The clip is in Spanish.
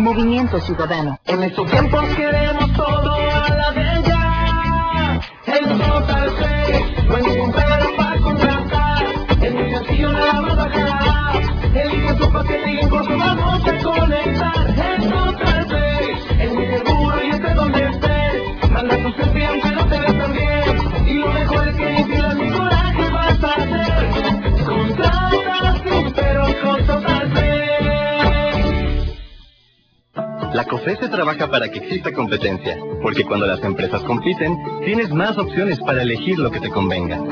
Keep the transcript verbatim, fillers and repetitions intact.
Movimiento Ciudadano. En estos tiempos queremos todo a la de ya. El Total Play, no hay ningún pero para contratar. Es muy sencillo, nada más bajar. Elige tu paquete y en corto vamos a conectar. El Total Play, es muy seguro y esté donde estés. Manda tu selfie aunque no te ves tan bien. Y lo mejor es que ni pilas ni coraje vas a hacer. Contrata sin pero con Total Play. La COFESE trabaja para que exista competencia, porque cuando las empresas compiten, tienes más opciones para elegir lo que te convenga.